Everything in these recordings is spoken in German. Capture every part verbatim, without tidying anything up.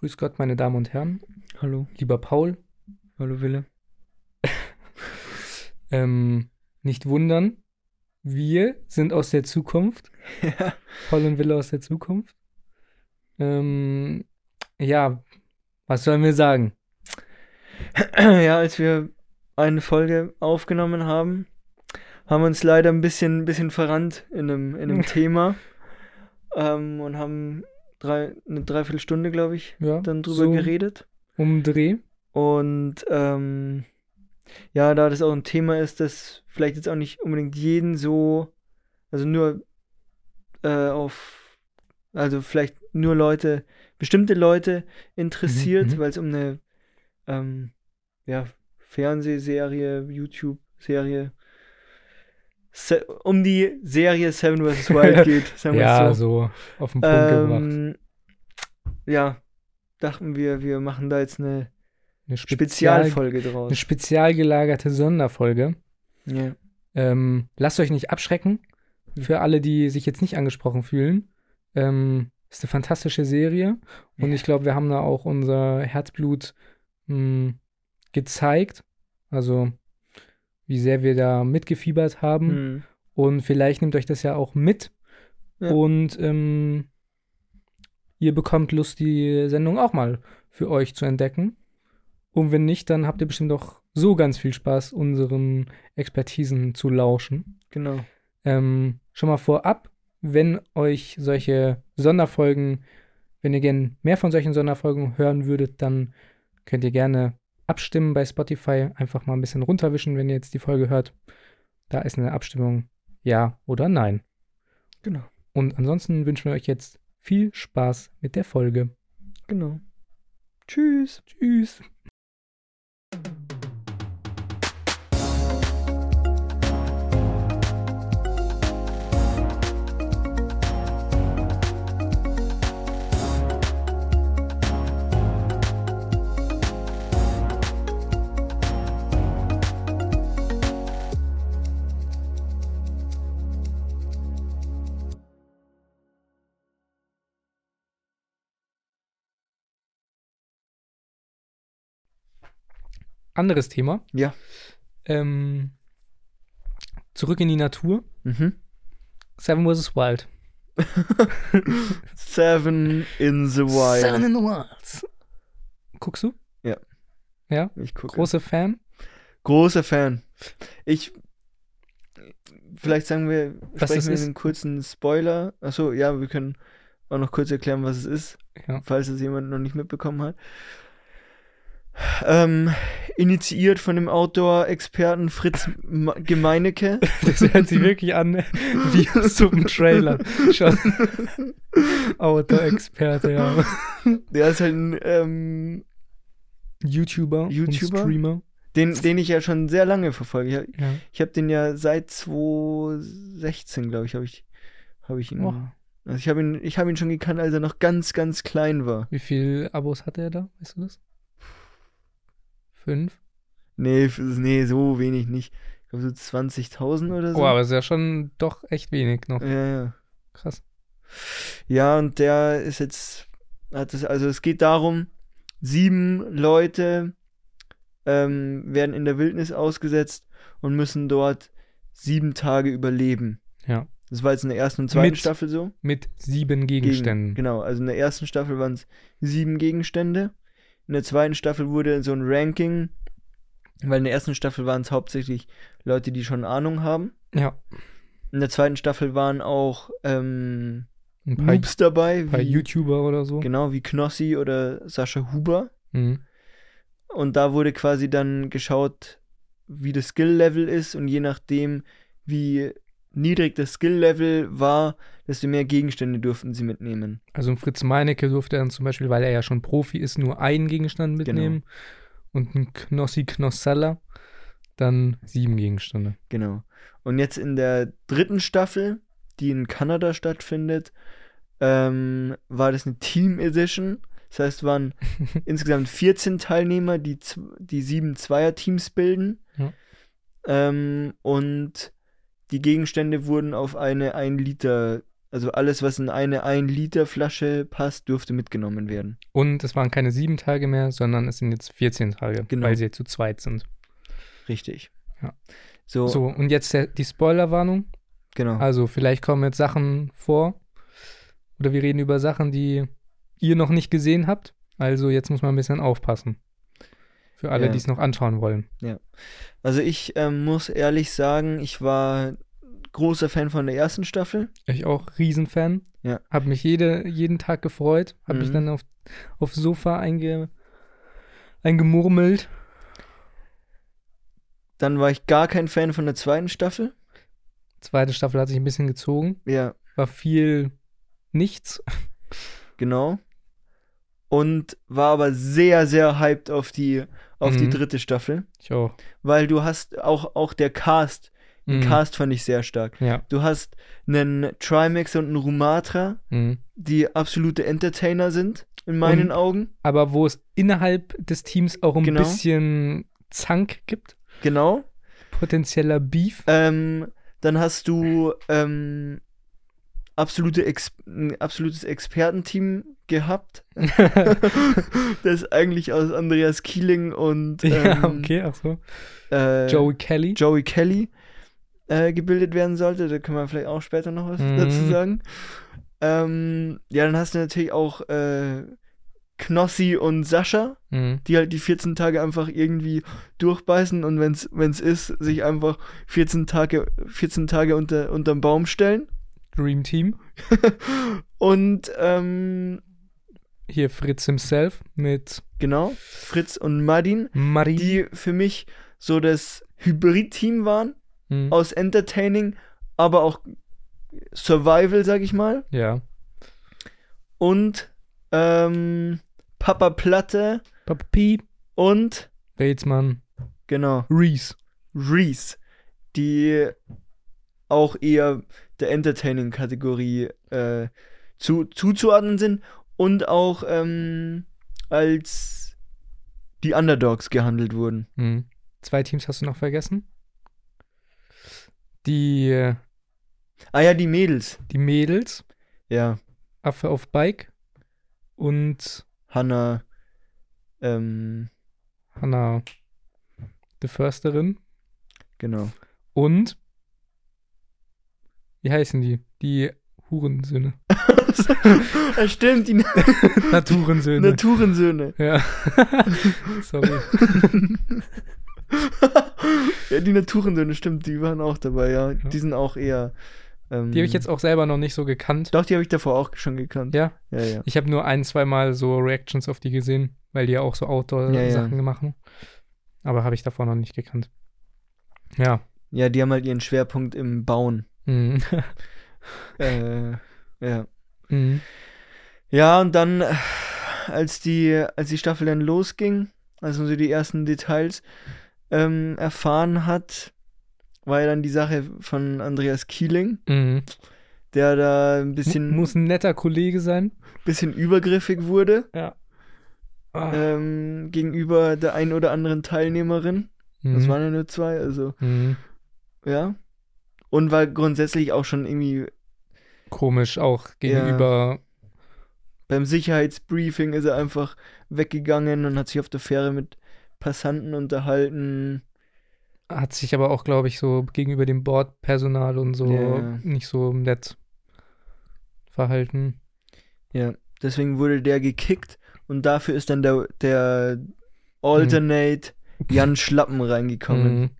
Grüß Gott, meine Damen und Herren. Hallo. Lieber Paul. Hallo Wille. ähm, nicht wundern, wir sind aus der Zukunft. Ja. Paul und Wille aus der Zukunft. Ähm, ja, was sollen wir sagen? Ja, als wir eine Folge aufgenommen haben, haben wir uns leider ein bisschen, ein bisschen verrannt in einem, in einem Thema ähm, und haben drei, eine Dreiviertelstunde, glaube ich, Ja, dann drüber so geredet. um Dreh. Und ähm, ja, da das auch ein Thema ist, das vielleicht jetzt auch nicht unbedingt jeden so, also nur äh, auf, also vielleicht nur Leute, bestimmte Leute interessiert, Mhm, mhm. weil es um eine ähm, ja, Fernsehserie, YouTube-Serie, Se- um die Serie Seven versus. Wild geht, sagen wir Ja, es so. so auf den Punkt gebracht. Ähm, ja, dachten wir, wir machen da jetzt eine Eine Spezial, Spezialfolge eine draus. spezial gelagerte Sonderfolge. Ja. Ähm, lasst euch nicht abschrecken. Für alle, die sich jetzt nicht angesprochen fühlen. Ähm, ist eine fantastische Serie. Und Ja. ich glaube, wir haben da auch unser Herzblut mh, gezeigt. Also, wie sehr wir da mitgefiebert haben. Hm. Und vielleicht nehmt euch das ja auch mit. Ja. Und ähm, ihr bekommt Lust, die Sendung auch mal für euch zu entdecken. Und wenn nicht, dann habt ihr bestimmt auch so ganz viel Spaß, unseren Expertisen zu lauschen. Genau. Ähm, schon mal vorab, wenn euch solche Sonderfolgen, wenn ihr gerne mehr von solchen Sonderfolgen hören würdet, dann könnt ihr gerne abstimmen bei Spotify. Einfach mal ein bisschen runterwischen, wenn ihr jetzt die Folge hört. Da ist eine Abstimmung ja oder nein. Genau. Und ansonsten wünschen wir euch jetzt viel Spaß mit der Folge. Genau. Tschüss. Tschüss. Anderes Thema. Ja. Ähm, zurück in die Natur. Mhm. Seven versus. Wild. Seven in the Wild. Seven in the Wild. Guckst du? Ja. Ja? Ich gucke. Großer Fan? Großer Fan. Ich, vielleicht sagen wir, Was sprechen das wir ist? einen kurzen Spoiler. Achso, ja, wir können auch noch kurz erklären, was es ist, Ja. falls es jemand noch nicht mitbekommen hat. Ähm, initiiert von dem Outdoor-Experten Fritz Ma- Gemeinecke. Das hört sich wirklich an wie so ein Trailer. Schon. Outdoor-Experte, ja. Der ist halt ein ähm, YouTuber, YouTuber? und Streamer. Den, den ich ja schon sehr lange verfolge. Ich, Ja. ich habe den ja seit zwanzig sechzehn, glaube ich, habe ich, hab ich ihn. Oh. Also ich habe ihn, ich hab ihn schon gekannt, als er noch ganz, ganz klein war. Wie viele Abos hat er da? Weißt du das? Fünf? Nee, f- nee, so wenig nicht. Ich glaube so zwanzigtausend oder so. Oh, aber ist ja schon doch echt wenig noch. Ja, ja. Krass. Ja, und der ist jetzt, hat es, also es geht darum, sieben Leute ähm, werden in der Wildnis ausgesetzt und müssen dort sieben Tage überleben. Ja. Das war jetzt in der ersten und zweiten Mit Staffel so. Mit sieben Gegen- Gegenständen. Genau, also in der ersten Staffel waren es sieben Gegenstände. In der zweiten Staffel wurde so ein Ranking, weil in der ersten Staffel waren es hauptsächlich Leute, die schon Ahnung haben. Ja. In der zweiten Staffel waren auch ähm, Ein paar, Noobs dabei, paar wie, YouTuber oder so. genau, wie Knossi oder Sascha Huber. Mhm. Und da wurde quasi dann geschaut, wie das Skill-Level ist, und je nachdem, wie niedrig das Skill-Level war, desto mehr Gegenstände durften sie mitnehmen. Also ein Fritz Meinecke durfte dann zum Beispiel, weil er ja schon Profi ist, nur einen Gegenstand mitnehmen. Und ein Knossi Knossalla dann sieben Gegenstände. Genau. Und jetzt in der dritten Staffel, die in Kanada stattfindet, ähm, war das eine Team Edition. Das heißt, waren insgesamt vierzehn Teilnehmer, die, z- die sieben Zweierteams bilden. Ja. Ähm, und die Gegenstände wurden auf eine ein Liter also alles, was in eine ein Liter Flasche passt, durfte mitgenommen werden. Und es waren keine sieben Tage mehr, sondern es sind jetzt vierzehn Tage, Genau. weil sie zu zweit sind. Richtig. Ja. So, So, und jetzt der, die Spoilerwarnung. genau. Also vielleicht kommen jetzt Sachen vor oder wir reden über Sachen, die ihr noch nicht gesehen habt. Also jetzt muss man ein bisschen aufpassen. Für alle, Ja. die es noch anschauen wollen. Also ich ähm, muss ehrlich sagen, ich war großer Fan von der ersten Staffel. Ich auch Riesenfan. Ja. Hab mich jede, jeden Tag gefreut. Hab mich Mhm. dann auf, aufs Sofa einge, eingemurmelt. Dann war ich gar kein Fan von der zweiten Staffel. Zweite Staffel hat sich ein bisschen gezogen. Ja, War viel nichts. genau. Und war aber sehr, sehr hyped auf die, auf die Mhm. dritte Staffel. Ich auch. Weil du hast auch, auch der Cast, den Mhm. Cast fand ich sehr stark. Ja. Du hast einen Trimax und einen Rumatra, Mhm. die absolute Entertainer sind, in meinen Und- Augen. Aber wo es innerhalb des Teams auch ein Genau. bisschen Zank gibt. Genau. Potenzieller Beef. Ähm, dann hast du ähm, absolute Ex ein absolutes Expertenteam gehabt. Das eigentlich aus Andreas Kieling und Ja, ähm, okay, ach so. äh, Joey Kelly. Joey Kelly äh, gebildet werden sollte. Da können wir vielleicht auch später noch was Mhm. dazu sagen. Ähm, ja, dann hast du natürlich auch äh, Knossi und Sascha, Mhm. die halt die vierzehn Tage einfach irgendwie durchbeißen und wenn es ist, sich einfach vierzehn Tage, vierzehn Tage unter, unterm Baum stellen. Dream Team. Und ähm, Hier Fritz himself mit genau, Fritz und Madin, Marie. die für mich so das Hybrid-Team waren, Mhm. aus Entertaining, aber auch Survival, sag ich mal. Ja. Und ähm, Papa Platte Papa P. und Batesmann. genau, Reese. Reese, die auch eher der Entertaining-Kategorie äh, zu, zuzuordnen sind und auch ähm, als die Underdogs gehandelt wurden. Mhm. Zwei Teams hast du noch vergessen. Die, äh, Ah ja, die Mädels. die Mädels. Ja, Affe auf Bike. Und Hannah, ähm, Hannah die Försterin. genau. Und wie heißen die? Die Hurensöhne. Ja, stimmt, die Naturensöhne. Naturensöhne. Ja. Sorry. Ja, die Naturensöhne, stimmt, die waren auch dabei, ja. Ja. Die sind auch eher. Ähm, Die habe ich jetzt auch selber noch nicht so gekannt. Doch, die habe ich davor auch schon gekannt. Ja. Ja, ja. Ich habe nur ein, zwei Mal so Reactions auf die gesehen, weil die ja auch so Outdoor-Sachen Ja, ja. gemacht haben. Aber habe ich davor noch nicht gekannt. Ja. Ja, die haben halt ihren Schwerpunkt im Bauen. Mhm. äh, ja. Mhm. Ja, und dann, äh, als die, als die Staffel dann losging, als man so die ersten Details ähm, erfahren hat, war ja dann die Sache von Andreas Kieling, Mhm. der da ein bisschen, Mu- Muss ein netter Kollege sein. bisschen übergriffig wurde Ja. Ah. ähm, gegenüber der einen oder anderen Teilnehmerin. Das Mhm. waren ja nur zwei, also Mhm. ja. Und war grundsätzlich auch schon irgendwie Komisch auch gegenüber. beim Sicherheitsbriefing ist er einfach weggegangen und hat sich auf der Fähre mit Passanten unterhalten. Hat sich aber auch, glaube ich, so gegenüber dem Bordpersonal und so Ja. nicht so nett verhalten. Ja, deswegen wurde der gekickt und dafür ist dann der, der Alternate Jan Schlappen reingekommen. Mhm.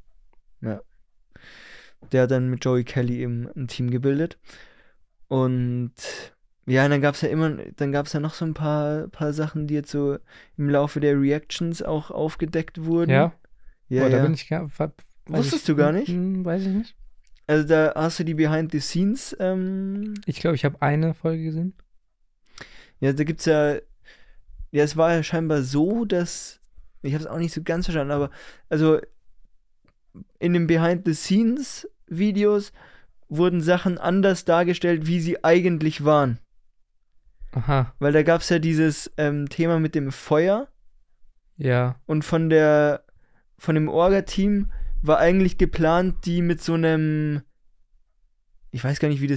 Der hat dann mit Joey Kelly eben ein Team gebildet. Und ja, und dann gab es ja immer, dann gab es ja noch so ein paar, paar Sachen, die jetzt so im Laufe der Reactions auch aufgedeckt wurden. Ja, ja, oh, da ja. bin ich gar. ver- weiß Wusstest ich, du gar nicht? Hm, weiß ich nicht. Also da hast du die Behind the Scenes, ähm, Ich glaube, ich habe eine Folge gesehen. ja, da gibt's ja, ja, es war ja scheinbar so, dass, ich habe es auch nicht so ganz verstanden, aber also in den Behind the Scenes Videos wurden Sachen anders dargestellt, wie sie eigentlich waren. Aha, Weil da gab's ja dieses ähm, Thema mit dem Feuer ja. und von der, von dem Orga-Team war eigentlich geplant, die mit so einem, ich weiß gar nicht, wie das,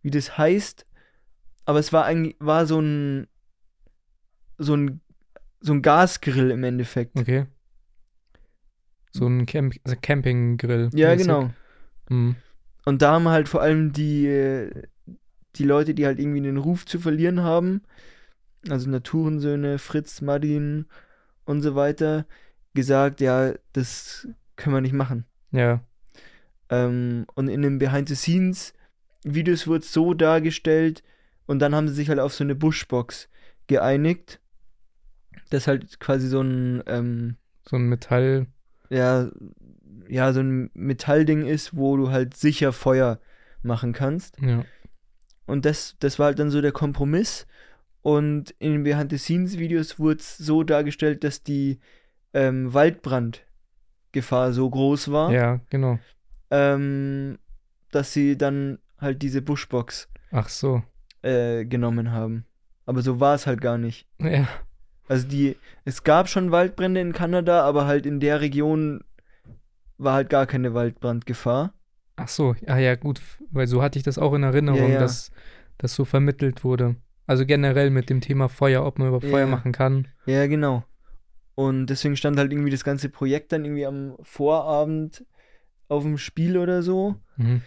wie das heißt, aber es war eigentlich, war so ein, so ein, so ein Gasgrill im Endeffekt. Okay. So ein Camp also Campinggrill. Ja, mäßig. genau. Mhm. Und da haben halt vor allem die, äh, die Leute, die halt irgendwie einen Ruf zu verlieren haben, also Naturensöhne, Fritz, Martin und so weiter, gesagt, ja, das können wir nicht machen. Ja. Ähm, und in den Behind-the-Scenes-Videos wurde es so dargestellt und dann haben sie sich halt auf so eine Bushbox geeinigt, das halt quasi so ein, ähm, So ein Metall. ja, ja, so ein Metallding ist, wo du halt sicher Feuer machen kannst. Ja. Und das, das war halt dann so der Kompromiss. Und in den Behind-the-Scenes-Videos wurde es so dargestellt, dass die ähm, Waldbrandgefahr so groß war, Ja, genau. ähm, dass sie dann halt diese Bushbox Ach so. äh, genommen haben. Aber so war es halt gar nicht. Ja. Also die, es gab schon Waldbrände in Kanada, aber halt in der Region war halt gar keine Waldbrandgefahr. Ach so. Ah ja, gut. Weil so hatte ich das auch in Erinnerung, Ja, ja. dass das so vermittelt wurde. Also generell mit dem Thema Feuer, ob man überhaupt Ja, Feuer ja. machen kann. Ja, genau. Und deswegen stand halt irgendwie das ganze Projekt dann irgendwie am Vorabend auf dem Spiel oder so. Mhm.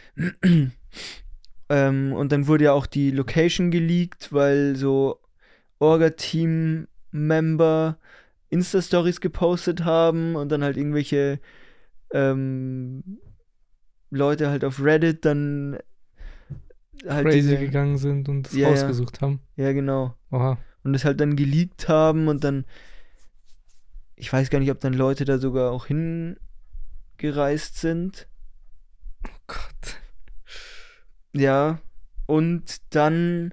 ähm, und dann wurde ja auch die Location geleakt, weil so Orga-Team-Member Insta-Stories gepostet haben und dann halt irgendwelche ähm, Leute halt auf Reddit dann halt Crazy diese, gegangen sind und das Ja, ja. rausgesucht haben. ja genau, Oha. und es halt dann geleakt haben und dann, ich weiß gar nicht, ob dann Leute da sogar auch hingereist sind. Oh Gott. Ja, und dann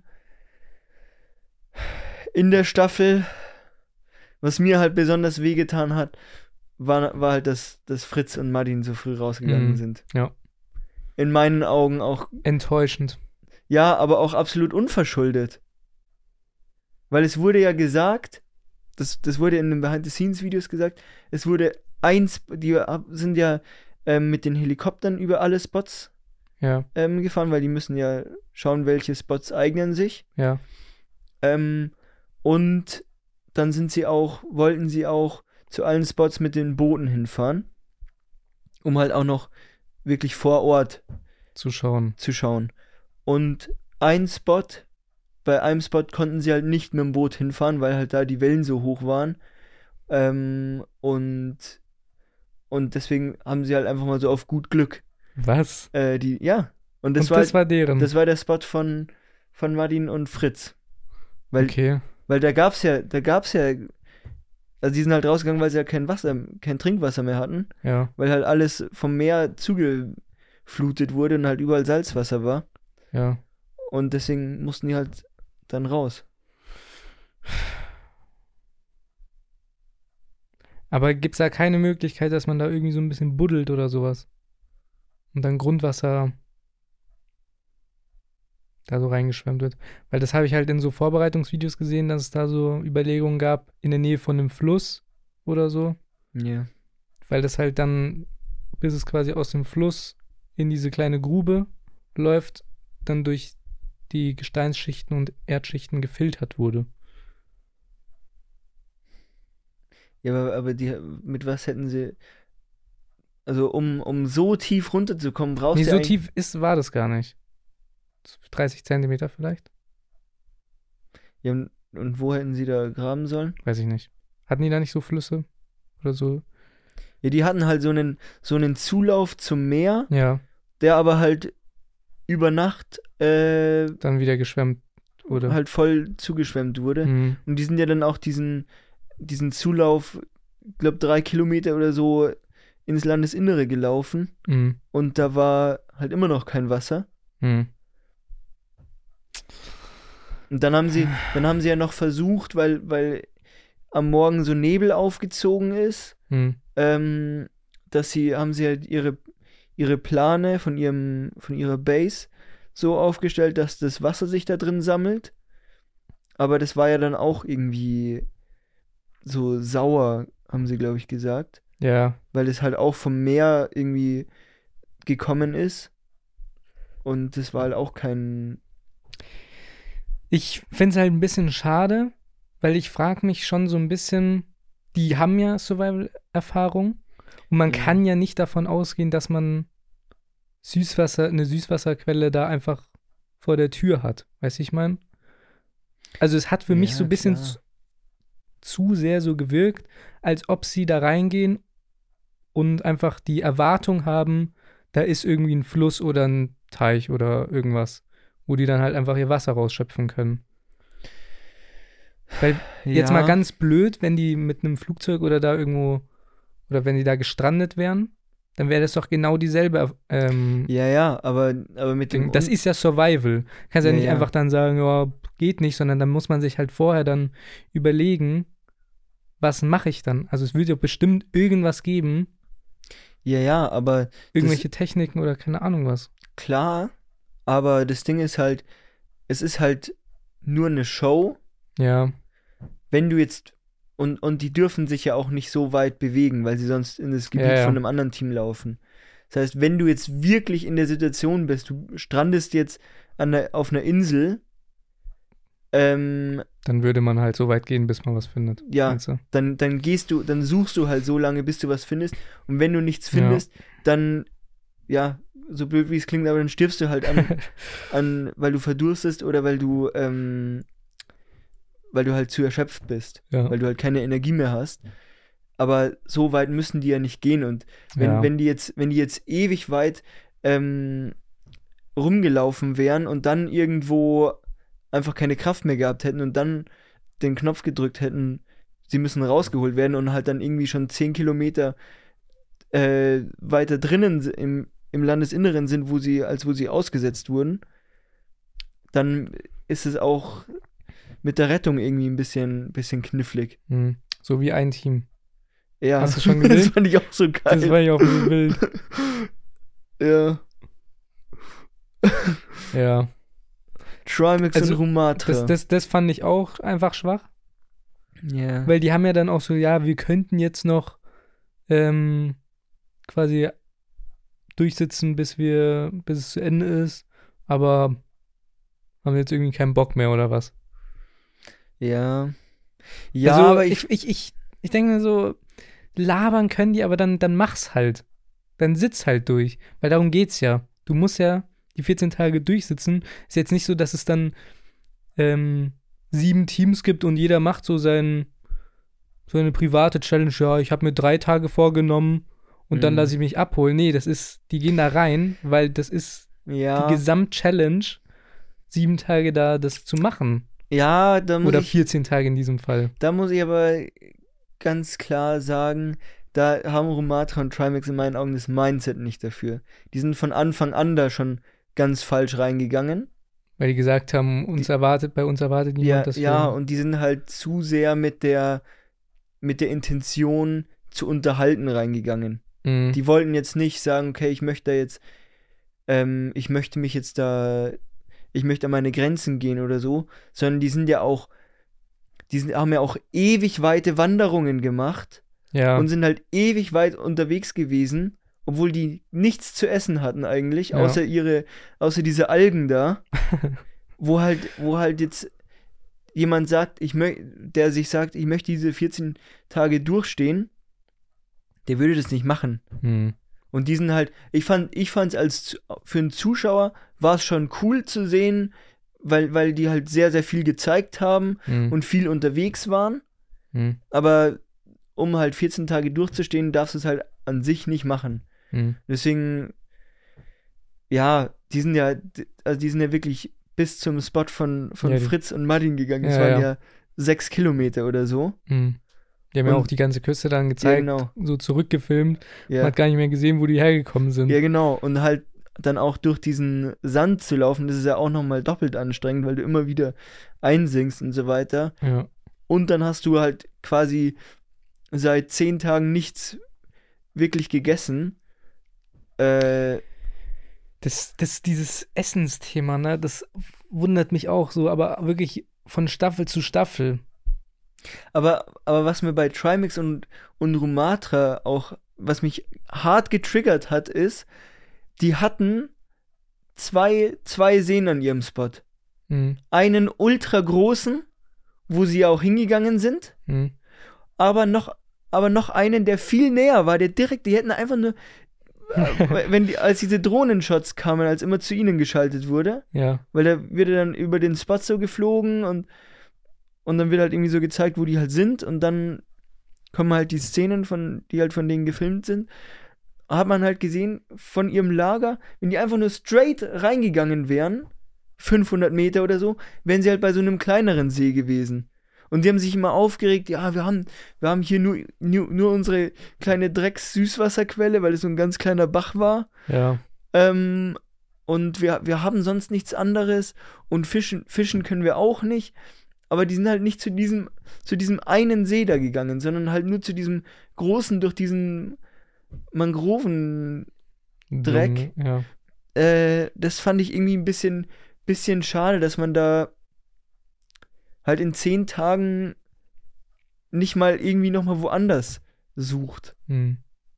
in der Staffel, was mir halt besonders wehgetan hat, war, war halt, dass, dass Fritz und Martin so früh rausgegangen Mhm. sind. Ja. In meinen Augen auch, Enttäuschend. ja, aber auch absolut unverschuldet. Weil es wurde ja gesagt, das, das wurde in den Behind-the-Scenes-Videos gesagt, es wurde eins, die sind ja ähm, mit den Helikoptern über alle Spots Ja, ähm, gefahren, weil die müssen ja schauen, welche Spots eignen sich. ja. Ähm, und dann sind sie auch, wollten sie auch zu allen Spots mit den Booten hinfahren, um halt auch noch wirklich vor Ort Zu schauen. zu schauen. Und ein Spot, bei einem Spot konnten sie halt nicht mit dem Boot hinfahren, weil halt da die Wellen so hoch waren. Ähm, und, und deswegen haben sie halt einfach mal so auf gut Glück Was? äh, die, ja. Und das, Und war, das war deren. das war der Spot von, von Martin und Fritz. Weil, okay. weil da gab's ja, da gab's ja, also die sind halt rausgegangen, weil sie ja kein Wasser, kein Trinkwasser mehr hatten, Ja. weil halt alles vom Meer zugeflutet wurde und halt überall Salzwasser war. Ja. Und deswegen mussten die halt dann raus. Aber gibt's da keine Möglichkeit, dass man da irgendwie so ein bisschen buddelt oder sowas? Und dann Grundwasser da so reingeschwemmt wird? Weil das habe ich halt in so Vorbereitungsvideos gesehen, dass es da so Überlegungen gab, in der Nähe von einem Fluss oder so. Ja. Weil das halt dann, bis es quasi aus dem Fluss in diese kleine Grube läuft, dann durch die Gesteinsschichten und Erdschichten gefiltert wurde. Ja, aber, aber die, mit was hätten sie, also um, um so tief runterzukommen, brauchst Nee, du so eigentlich- tief ist, war das gar nicht. dreißig Zentimeter vielleicht? Ja, und, und wo hätten sie da graben sollen? Weiß ich nicht. Hatten die da nicht so Flüsse? Oder so? Ja, die hatten halt so einen, so einen Zulauf zum Meer, Ja, der aber halt über Nacht äh, dann wieder geschwemmt wurde. halt voll zugeschwemmt wurde. Mhm. Und die sind ja dann auch diesen, diesen Zulauf, ich glaube drei Kilometer oder so ins Landesinnere gelaufen. Mhm. Und da war halt immer noch kein Wasser. Mhm. Und dann haben sie, dann haben sie ja noch versucht, weil, weil am Morgen so Nebel aufgezogen ist, Mhm. ähm, dass sie, haben sie halt ihre, ihre Plane von ihrem, von ihrer Base so aufgestellt, dass das Wasser sich da drin sammelt. Aber das war ja dann auch irgendwie so sauer, haben sie, glaube ich, gesagt. Ja, Weil es halt auch vom Meer irgendwie gekommen ist. Und das war halt auch kein, Ich finde es halt ein bisschen schade, weil ich frage mich schon so ein bisschen, die haben ja Survival-Erfahrung und man Ja. kann ja nicht davon ausgehen, dass man Süßwasser, eine Süßwasserquelle da einfach vor der Tür hat. Weißt du, ich meine? Also es hat für mich Ja, so ein bisschen klar. zu, zu sehr so gewirkt, als ob sie da reingehen und einfach die Erwartung haben, da ist irgendwie ein Fluss oder ein Teich oder irgendwas, wo die dann halt einfach ihr Wasser rausschöpfen können. Weil jetzt Ja. mal ganz blöd, wenn die mit einem Flugzeug oder da irgendwo, oder wenn die da gestrandet wären, dann wäre das doch genau dieselbe ähm, Ja, ja, aber, aber mit dem. Ding. Das Un- ist ja Survival. Kannst ja, Ja, nicht ja. einfach dann sagen, ja, geht nicht, sondern dann muss man sich halt vorher dann überlegen, was mache ich dann? Also es wird ja bestimmt irgendwas geben, ja, ja, aber irgendwelche Techniken oder keine Ahnung was. klar, aber das Ding ist halt, es ist halt nur eine Show, Ja, wenn du jetzt. Und, und die dürfen sich ja auch nicht so weit bewegen, weil sie sonst in das Gebiet Ja, ja. von einem anderen Team laufen. Das heißt, wenn du jetzt wirklich in der Situation bist, du strandest jetzt an der, auf einer Insel, ähm, dann würde man halt so weit gehen, bis man was findet. Ja. meinst du? dann, dann gehst du, dann suchst du halt so lange, bis du was findest. Und wenn du nichts Ja. findest, dann, ja, so blöd wie es klingt, aber dann stirbst du halt an, an weil du verdurstest oder weil du, ähm, weil du halt zu erschöpft bist, Ja. weil du halt keine Energie mehr hast. Aber so weit müssen die ja nicht gehen. Und wenn, Ja. wenn die jetzt, wenn die jetzt ewig weit ähm, rumgelaufen wären und dann irgendwo einfach keine Kraft mehr gehabt hätten und dann den Knopf gedrückt hätten, sie müssen rausgeholt werden und halt dann irgendwie schon zehn Kilometer äh, weiter drinnen s- im, im Landesinneren sind, wo sie, als wo sie ausgesetzt wurden, dann ist es auch mit der Rettung irgendwie ein bisschen, bisschen knifflig. Hm. So wie ein Team. Ja, Hast du schon das gesehen? fand ich auch so geil. Das war ja auch so wild. Ja. Ja. Trimax Also, und Rumatra. Das, das, das fand ich auch einfach schwach. ja. Weil die haben ja dann auch so, ja, wir könnten jetzt noch ähm, quasi durchsitzen, bis wir, bis es zu Ende ist, aber haben jetzt irgendwie keinen Bock mehr oder was? ja. Ja, also aber ich, ich, ich, ich, ich denke mir so, labern können die, aber dann, dann mach's halt. Dann sitz halt durch. Weil darum geht's ja. Du musst ja die vierzehn Tage durchsitzen. Ist jetzt nicht so, dass es dann ähm, sieben Teams gibt und jeder macht so sein, so eine private Challenge. Ja, ich habe mir drei Tage vorgenommen und dann Mhm. lasse ich mich abholen. Nee, das ist, die gehen da rein, weil das ist ja, die Gesamt-Challenge, sieben Tage da das zu machen. ja, da muss Oder ich, vierzehn Tage in diesem Fall. da muss ich aber ganz klar sagen, da haben Rumatra und Trimax in meinen Augen das Mindset nicht dafür. Die sind von Anfang an da schon ganz falsch reingegangen. Weil die gesagt haben, uns erwartet, bei uns erwartet niemand, Ja, dass ja, wir. und die sind halt zu sehr mit der, mit der Intention zu unterhalten reingegangen. Mhm. Die wollten jetzt nicht sagen, okay, ich möchte da jetzt, ähm, ich möchte mich jetzt da, ich möchte an meine Grenzen gehen oder so, sondern die sind ja auch, die sind, haben ja auch ewig weite Wanderungen gemacht ja, und sind halt ewig weit unterwegs gewesen, obwohl die nichts zu essen hatten eigentlich, Ja. außer ihre, außer diese Algen da, wo halt, wo halt jetzt jemand sagt, ich mö- der sich sagt, ich möchte diese vierzehn Tage durchstehen, der würde das nicht machen. mhm. Und die sind halt, ich fand, ich fand's als zu- für einen Zuschauer war es schon cool zu sehen, weil, weil die halt sehr, sehr viel gezeigt haben Mhm. und viel unterwegs waren. Mhm. Aber um halt vierzehn Tage durchzustehen, darfst du es halt an sich nicht machen. Mhm. Deswegen, ja, die sind ja, also die sind ja wirklich bis zum Spot von, von Ja, die- Fritz und Martin gegangen. Das Ja, waren ja. ja sechs Kilometer oder so. Mhm. Die haben ja Und- auch die ganze Küste dann Ja, gezeigt, genau. so zurückgefilmt. Man Ja. hat gar nicht mehr gesehen, wo die hergekommen sind. Ja, genau. Und halt dann auch durch diesen Sand zu laufen, das ist ja auch nochmal doppelt anstrengend, weil du immer wieder einsinkst und so weiter. Ja. Und dann hast du halt quasi seit zehn Tagen nichts wirklich gegessen. Äh, Das, das, dieses Essensthema, ne, das wundert mich auch so, aber wirklich von Staffel zu Staffel. aber, aber was mir bei Trimax und, und Rumatra auch, was mich hart getriggert hat, ist, die hatten zwei, zwei Seen an ihrem Spot. Mhm. einen ultra großen, wo sie ja auch hingegangen sind, Mhm. aber noch, aber noch einen, der viel näher war, der direkt, die hätten einfach nur, äh, wenn die, als diese Drohnenshots kamen, als immer zu ihnen geschaltet wurde, Ja. weil da wird er dann über den Spot so geflogen und, und dann wird halt irgendwie so gezeigt, wo die halt sind und dann kommen halt die Szenen, von, die halt von denen gefilmt sind, hat man halt gesehen, von ihrem Lager, wenn die einfach nur straight reingegangen wären, fünfhundert Meter oder so, wären sie halt bei so einem kleineren See gewesen. Und die haben sich immer aufgeregt, ja, wir haben, wir haben hier nur, nur, nur unsere kleine Drecks-Süßwasserquelle, weil es so ein ganz kleiner Bach war. Ja. Ähm, und wir, wir haben sonst nichts anderes und fischen, fischen können wir auch nicht. Aber die sind halt nicht zu diesem, zu diesem einen See da gegangen, sondern halt nur zu diesem großen, durch diesen Mangroven-Dreck. Dumm, ja. Äh, das fand ich irgendwie ein bisschen, bisschen schade, dass man da halt in zehn Tagen nicht mal irgendwie nochmal woanders sucht. Hm.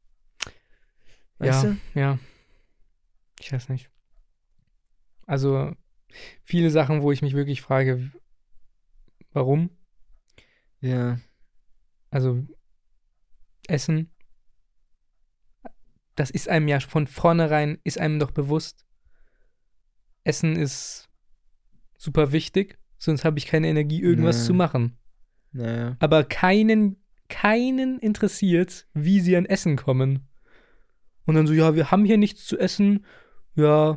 Weißt Ja, du? ja. Ich weiß nicht. Also, viele Sachen, wo ich mich wirklich frage, warum? Ja. Also, Essen, das ist einem ja von vornherein, ist einem doch bewusst. Essen ist super wichtig, sonst habe ich keine Energie, irgendwas Ja. zu machen. Naja. Aber keinen, keinen interessiert, wie sie an Essen kommen. Und dann so, ja, wir haben hier nichts zu essen. Ja,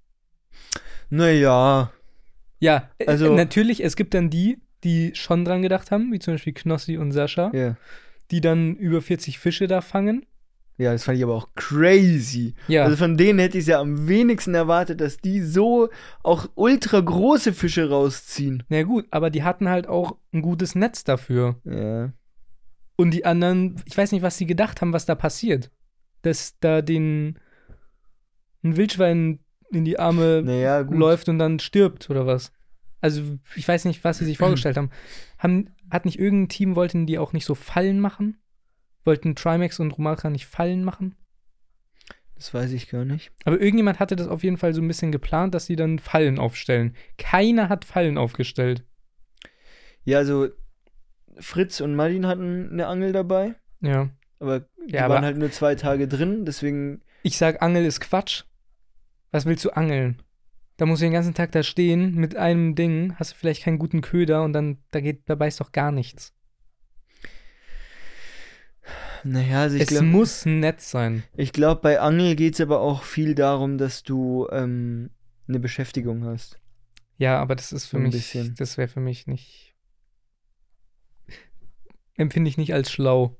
Naja. ja, äh, Also- natürlich, es gibt dann die, die schon dran gedacht haben, wie zum Beispiel Knossi und Sascha, Ja. die dann über vierzig Fische da fangen. Ja, das fand ich aber auch crazy. Ja, Also von denen hätte ich es ja am wenigsten erwartet, dass die so auch ultra große Fische rausziehen. na gut, aber die hatten halt auch ein gutes Netz dafür. Ja. Und die anderen, ich weiß nicht, was sie gedacht haben, was da passiert. Dass da den ein Wildschwein in die Arme Naja, gut. läuft und dann stirbt oder was. Also ich weiß nicht, was sie sich vorgestellt haben. haben. Hat nicht irgendein Team, wollten die auch nicht so Fallen machen? Wollten Trimax und Rumalka nicht Fallen machen? Das weiß ich gar nicht. Aber irgendjemand hatte das auf jeden Fall so ein bisschen geplant, dass sie dann Fallen aufstellen. Keiner hat Fallen aufgestellt. Ja, also Fritz und Martin hatten eine Angel dabei, Ja. aber die Ja, waren aber- halt nur zwei Tage drin, deswegen, Ich sag, Angel ist Quatsch. Was willst du angeln? Da musst du den ganzen Tag da stehen mit einem Ding, hast du vielleicht keinen guten Köder und dann, da geht, da beißt doch gar nichts. naja, also ich Es glaube, muss ein Netz sein. ich glaub, bei Angel geht es aber auch viel darum, dass du ähm, eine Beschäftigung hast. Ja, aber das ist für So ein mich, bisschen. das wäre für mich nicht, empfinde ich nicht als schlau.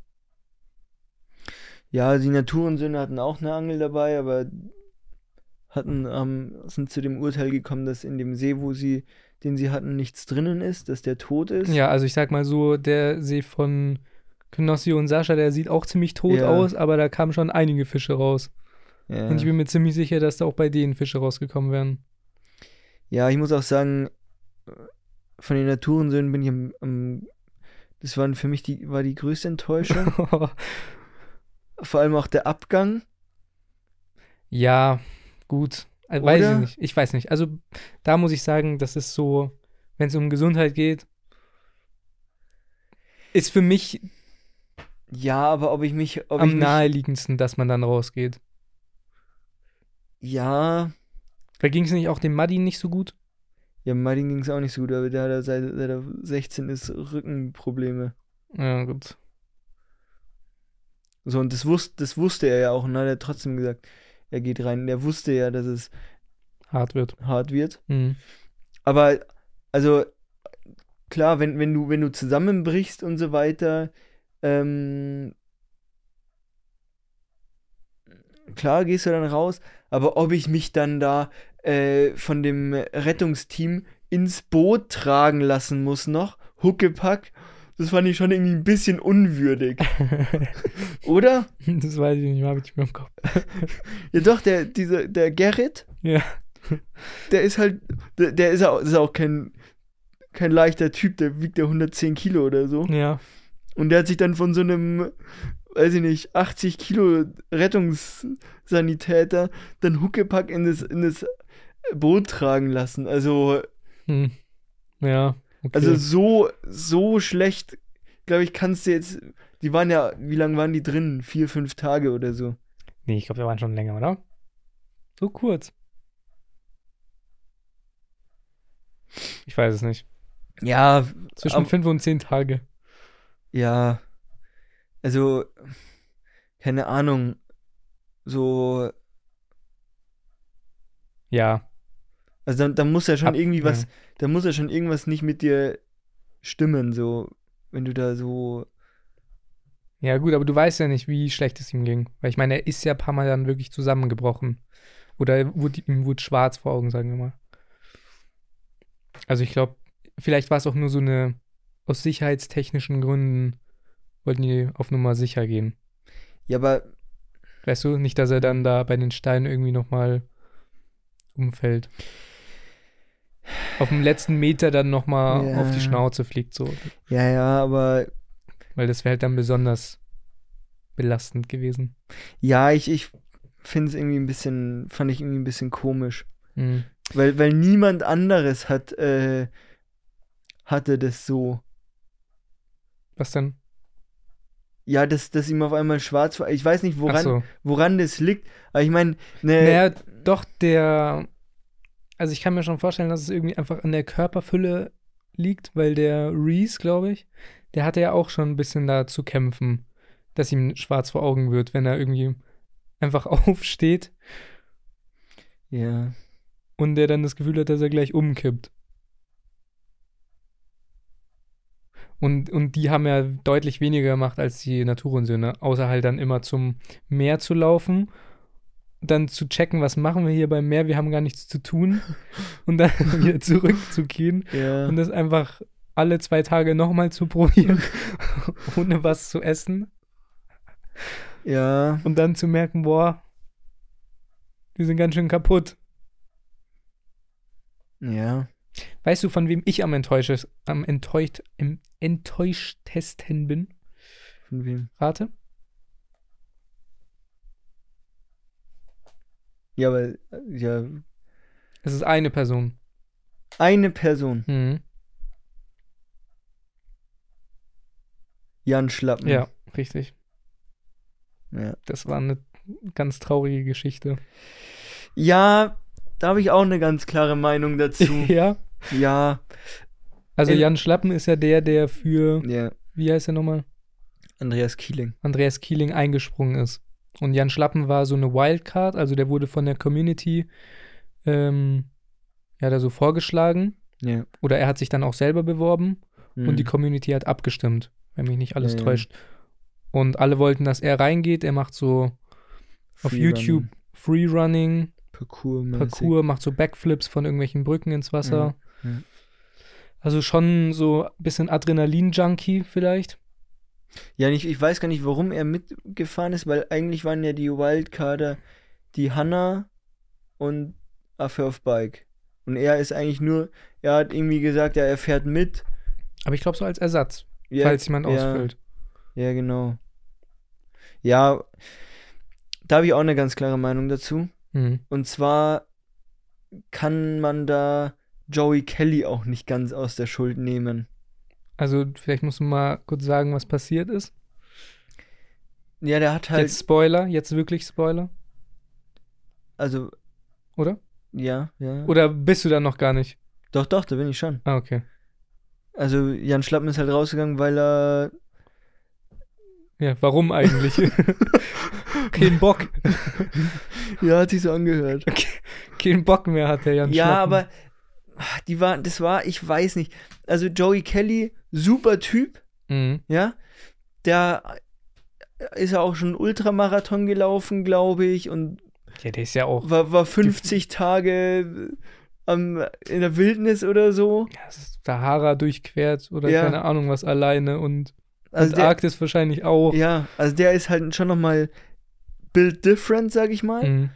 Ja, die Naturensöhne hatten auch eine Angel dabei, aber hatten, ähm, sind zu dem Urteil gekommen, dass in dem See, wo sie, den sie hatten, nichts drinnen ist, dass der tot ist. Ja, also ich sag mal so, der See von Knossi und Sascha, der sieht auch ziemlich tot Ja. aus, aber da kamen schon einige Fische raus. Ja. Und ich bin mir ziemlich sicher, dass da auch bei denen Fische rausgekommen wären. Ja, ich muss auch sagen, von den Naturensöhnen bin ich am, am das waren für mich die, war die größte Enttäuschung. Vor allem auch der Abgang. Ja, gut. Äh, Weiß Oder? ich nicht. Ich weiß nicht. Also da muss ich sagen, das ist so, wenn es um Gesundheit geht, ist für mich Ja, aber ob ich mich, ob ich am mich, naheliegendsten, dass man dann rausgeht. ja, Da ging es nicht auch dem Muddy nicht so gut? ja, Martin ging es auch nicht so gut, aber der hat ja seit, seit er sechzehn ist Rückenprobleme. Ja, gut. So, und das wusste, das wusste er ja auch und dann hat er trotzdem gesagt, er geht rein. Er wusste ja, dass es Hart wird. hart wird. Mhm. Aber, also, klar, wenn, wenn du, wenn du zusammenbrichst und so weiter, ähm, klar gehst du dann raus, aber ob ich mich dann da äh, von dem Rettungsteam ins Boot tragen lassen muss noch, Huckepack, das fand ich schon irgendwie ein bisschen unwürdig. Oder? Das weiß ich nicht, habe ich mir im Kopf. Ja doch, der, dieser, der Gerrit, Ja. der ist halt, der, der ist auch, ist auch kein, kein leichter Typ, der wiegt ja hundertzehn Kilo oder so. Ja. Und der hat sich dann von so einem, weiß ich nicht, achtzig Kilo Rettungssanitäter dann Huckepack in das, in das Boot tragen lassen. Also, Hm. Ja, okay. Also so, so schlecht, glaube ich, kannst du jetzt, die waren ja, wie lange waren die drin? Vier, fünf Tage oder so. Nee, ich glaube, wir waren schon länger, oder? So kurz. Ich weiß es nicht. Ja, Zwischen aber- fünf und zehn Tage. ja, also, keine Ahnung, so, Ja. also da, da muss ja schon Ab- irgendwie was, ja. da muss ja schon irgendwas nicht mit dir stimmen, so, wenn du da so, Ja, gut, aber du weißt ja nicht, wie schlecht es ihm ging. Weil ich meine, er ist ja ein paar Mal dann wirklich zusammengebrochen. Oder wurde, ihm wurde schwarz vor Augen, sagen wir mal. Also ich glaube, vielleicht war es auch nur so eine, aus sicherheitstechnischen Gründen wollten die auf Nummer sicher gehen. ja, aber, Weißt du, nicht, dass er dann da bei den Steinen irgendwie nochmal umfällt. Auf dem letzten Meter dann nochmal Ja. auf die Schnauze fliegt, so. ja, ja, aber, Weil das wäre halt dann besonders belastend gewesen. ja, ich, ich finde es irgendwie ein bisschen, fand ich irgendwie ein bisschen komisch. Mhm. Weil, weil niemand anderes hat, äh, hatte das so. Was denn? Ja, dass, dass ihm auf einmal schwarz war. Ich weiß nicht, Ach woran, so. woran das liegt. Aber ich meine, ne, Naja, doch, der. Also, ich kann mir schon vorstellen, dass es irgendwie einfach an der Körperfülle liegt, weil der Reese, glaube ich, der hatte ja auch schon ein bisschen da zu kämpfen, dass ihm schwarz vor Augen wird, wenn er irgendwie einfach aufsteht ja. und der dann das Gefühl hat, dass er gleich umkippt. Und, und die haben ja deutlich weniger gemacht als die Naturensöhne, außer halt dann immer zum Meer zu laufen, dann zu checken, was machen wir hier beim Meer, wir haben gar nichts zu tun und dann wieder zurückzugehen Ja. und das einfach alle zwei Tage nochmal zu probieren, ohne was zu essen Ja. und dann zu merken, boah, wir sind ganz schön kaputt. Ja. Weißt du, von wem ich am, enttäuscht, am enttäuscht, im enttäuschtesten bin? Von wem? Rate? Ja, aber, ja. Es ist eine Person. Eine Person. Mhm. Jan Schlappen. Ja, richtig. Ja. Das war eine ganz traurige Geschichte. Ja, da habe ich auch eine ganz klare Meinung dazu. Ja. Ja. Also In- Jan Schlappen ist ja der, der für, Ja. wie heißt er nochmal? Andreas Kieling. Andreas Kieling eingesprungen ist. Und Jan Schlappen war so eine Wildcard, also der wurde von der Community ähm, ja da so vorgeschlagen. Ja. Oder er hat sich dann auch selber beworben Mhm. und die Community hat abgestimmt, wenn mich nicht alles Ja, ja. täuscht. Und alle wollten, dass er reingeht. Er macht so auf Freerunning, YouTube Freerunning, Parcours. Parcours, macht so Backflips von irgendwelchen Brücken ins Wasser. Ja, ja. Also schon so ein bisschen Adrenalin-Junkie vielleicht. Ja, ich, ich weiß gar nicht, warum er mitgefahren ist, weil eigentlich waren ja die Wildcarder die Hanna und Affe auf Bike. Und er ist eigentlich nur, er hat irgendwie gesagt, ja, er fährt mit. Aber ich glaube so als Ersatz, Ja, falls jemand ja, ausfällt. Ja, genau. Ja, da habe ich auch eine ganz klare Meinung dazu. Mhm. Und zwar kann man da Joey Kelly auch nicht ganz aus der Schuld nehmen. Also vielleicht musst du mal kurz sagen, was passiert ist. Ja, der hat halt, Jetzt Spoiler, jetzt wirklich Spoiler, also, oder? ja, ja. Oder bist du da noch gar nicht? Doch, doch, da bin ich schon. Ah, okay. Also, Jan Schlappen ist halt rausgegangen, weil er Ja, warum eigentlich? Kein Bock. ja, hat sich so angehört. Kein Bock mehr hat der Jan Ja, Schlappen. aber ach, die war, das war, ich weiß nicht. Also Joey Kelly, super Typ, Mhm. ja. Der ist ja auch schon Ultramarathon gelaufen, glaube ich, und Ja, der ist ja auch. war, war fünfzig Tage am, in der Wildnis oder so. Ja, das ist Sahara durchquert oder Ja. keine Ahnung was alleine und Also der, Antarktis wahrscheinlich auch. ja, also der ist halt schon nochmal build different, sag ich mal. Mhm.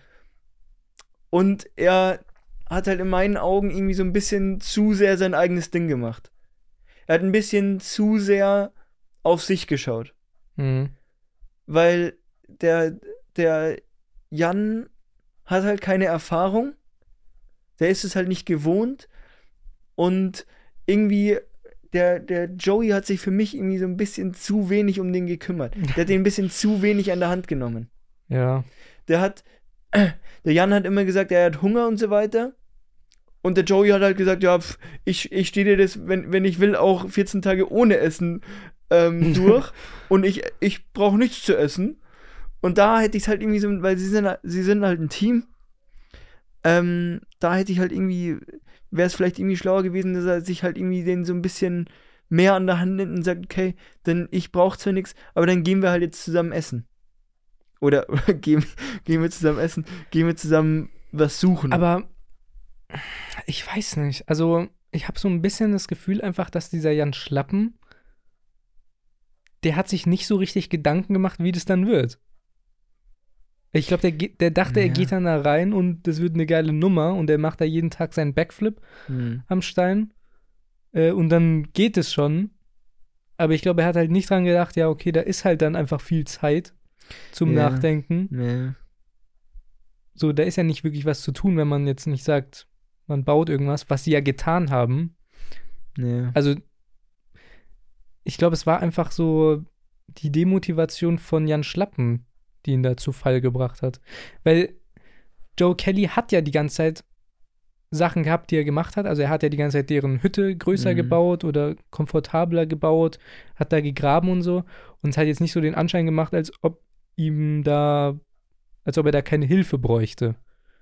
Und er hat halt in meinen Augen irgendwie so ein bisschen zu sehr sein eigenes Ding gemacht. Er hat ein bisschen zu sehr auf sich geschaut. Mhm. Weil der, der Jan hat halt keine Erfahrung. Der ist es halt nicht gewohnt. und irgendwie der, der Joey hat sich für mich irgendwie so ein bisschen zu wenig um den gekümmert. Der hat den ein bisschen zu wenig an der Hand genommen. Ja. Der hat, der Jan hat immer gesagt, er hat Hunger und so weiter. Und der Joey hat halt gesagt, ja, pf, ich, ich stehe dir das, wenn, wenn ich will, auch vierzehn Tage ohne Essen ähm, durch. Und ich, ich brauche nichts zu essen. Und da hätte ich es halt irgendwie so, weil sie sind, sie sind halt ein Team. Ähm, da hätte ich halt irgendwie, wäre es vielleicht irgendwie schlauer gewesen, dass er sich halt irgendwie den so ein bisschen mehr an der Hand nimmt und sagt, okay, denn ich brauche zwar nichts, aber dann gehen wir halt jetzt zusammen essen. Oder, oder gehen, gehen wir zusammen essen, gehen wir zusammen was suchen. Aber ich weiß nicht. Also, ich habe so ein bisschen das Gefühl einfach, dass dieser Jan Schlappen, der hat sich nicht so richtig Gedanken gemacht, wie das dann wird. Ich glaube, der, ge- der dachte, Ja. er geht dann da rein und das wird eine geile Nummer und er macht da jeden Tag seinen Backflip Hm. am Stein. Äh, und dann geht es schon. Aber ich glaube, er hat halt nicht dran gedacht, ja, okay, da ist halt dann einfach viel Zeit zum Ja. Nachdenken. Nee. So, da ist ja nicht wirklich was zu tun, wenn man jetzt nicht sagt, man baut irgendwas, was sie ja getan haben. Nee. Also, ich glaube, es war einfach so die Demotivation von Jan Schlappen, die ihn da zu Fall gebracht hat. Weil Joe Kelly hat ja die ganze Zeit Sachen gehabt, die er gemacht hat. Also er hat ja die ganze Zeit deren Hütte größer Mhm. gebaut oder komfortabler gebaut, hat da gegraben und so. Und es hat jetzt nicht so den Anschein gemacht, als ob ihm da, als ob er da keine Hilfe bräuchte.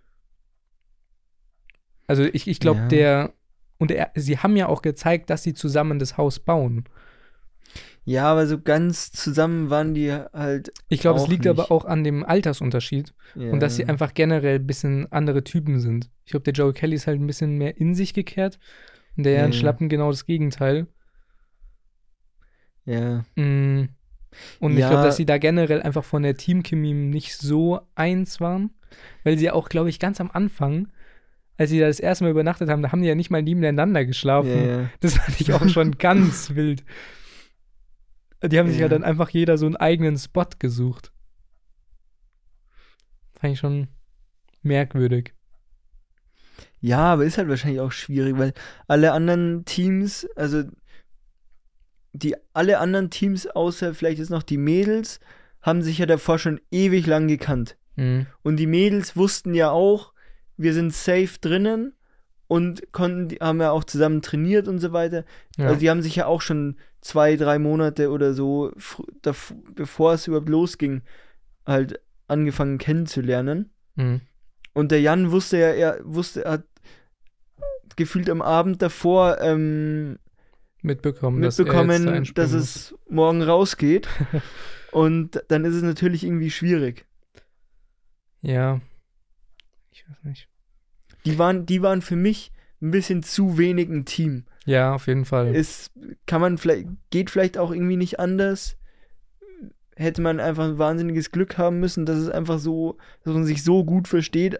Also ich, ich glaube, Ja. der, und er, sie haben ja auch gezeigt, dass sie zusammen das Haus bauen. Ja, aber so ganz zusammen waren die halt. Ich glaube, es Auch liegt nicht. aber auch an dem Altersunterschied Ja. und dass sie einfach generell ein bisschen andere Typen sind. Ich glaube, der Joe Kelly ist halt ein bisschen mehr in sich gekehrt und der Jan Ja. Schlappen genau das Gegenteil. Ja. Mm. Und ich Ja. glaube, dass sie da generell einfach von der Teamchemie nicht so eins waren, weil sie ja auch, glaube ich, ganz am Anfang, als sie da das erste Mal übernachtet haben, da haben die ja nicht mal nebeneinander geschlafen. Ja, ja. Das fand ich auch schon ganz wild. Die haben sich ja Ja. dann einfach jeder so einen eigenen Spot gesucht. Fand ich schon merkwürdig. Ja, aber ist halt wahrscheinlich auch schwierig, weil alle anderen Teams, also die alle anderen Teams, außer vielleicht jetzt noch die Mädels, haben sich ja davor schon ewig lang gekannt. Mhm. Und die Mädels wussten ja auch, wir sind safe drinnen und konnten, die haben ja auch zusammen trainiert und so weiter. Ja. Also die haben sich ja auch schon zwei, drei Monate oder so, fr- dav- bevor es überhaupt losging, halt angefangen kennenzulernen. Mhm. Und der Jan wusste ja, er wusste, er hat gefühlt am Abend davor ähm, Mitbekommen, dass er jetzt da mitbekommen, einspringen dass muss. es morgen rausgeht. Und dann ist es natürlich irgendwie schwierig. Ja. Ich weiß nicht. Die waren, die waren für mich ein bisschen zu wenig ein Team. Ja, auf jeden Fall. Ist, kann man vielleicht, geht vielleicht auch irgendwie nicht anders. Hätte man einfach ein wahnsinniges Glück haben müssen, dass es einfach so, dass man sich so gut versteht,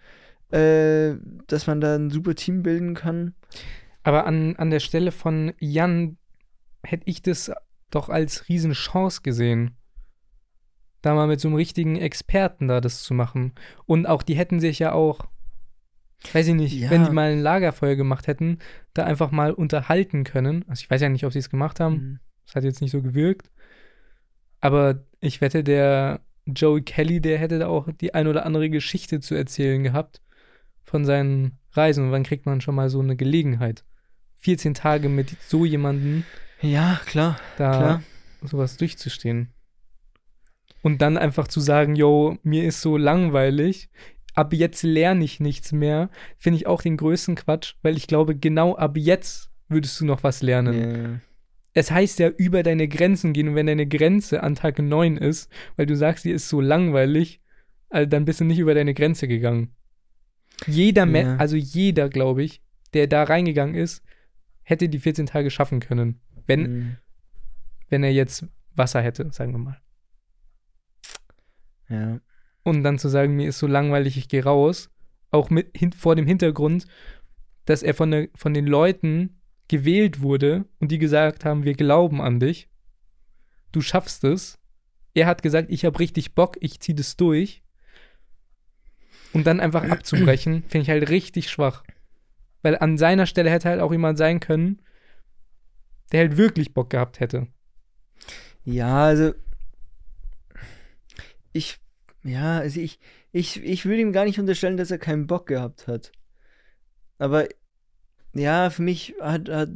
äh, dass man da ein super Team bilden kann. Aber an, an der Stelle von Jan hätte ich das doch als Riesenchance gesehen, da mal mit so einem richtigen Experten da das zu machen. Und auch, die hätten sich ja auch, weiß ich nicht, Ja. wenn die mal ein Lagerfeuer gemacht hätten, da einfach mal unterhalten können. Also ich weiß ja nicht, ob sie es gemacht haben. Mhm. Das hat jetzt nicht so gewirkt. Aber ich wette, der Joey Kelly, der hätte da auch die ein oder andere Geschichte zu erzählen gehabt von seinen Reisen. Und wann kriegt man schon mal so eine Gelegenheit? vierzehn Tage mit so jemandem Ja, klar, da klar. sowas durchzustehen. Und dann einfach zu sagen, yo, mir ist so langweilig, ab jetzt lerne ich nichts mehr, finde ich auch den größten Quatsch, weil ich glaube, genau ab jetzt würdest du noch was lernen. Ja. Es heißt ja, über deine Grenzen gehen, und wenn deine Grenze an Tag neun ist, weil du sagst, dir ist so langweilig, also dann bist du nicht über deine Grenze gegangen. Jeder, Me- Ja. also jeder, glaube ich, der da reingegangen ist, hätte die vierzehn Tage schaffen können, wenn, Mhm. wenn er jetzt Wasser hätte, sagen wir mal. Ja. Und dann zu sagen, mir ist so langweilig, ich gehe raus, auch mit, hin, vor dem Hintergrund, dass er von, der, von den Leuten gewählt wurde und die gesagt haben, wir glauben an dich, du schaffst es. Er hat gesagt, ich habe richtig Bock, ich ziehe das durch. Und dann einfach abzubrechen, finde ich halt richtig schwach. Weil an seiner Stelle hätte halt auch jemand sein können, der halt wirklich Bock gehabt hätte. Ja, also ich, ja, also ich, ich, ich würde ihm gar nicht unterstellen, dass er keinen Bock gehabt hat. Aber ja, für mich hat, hat,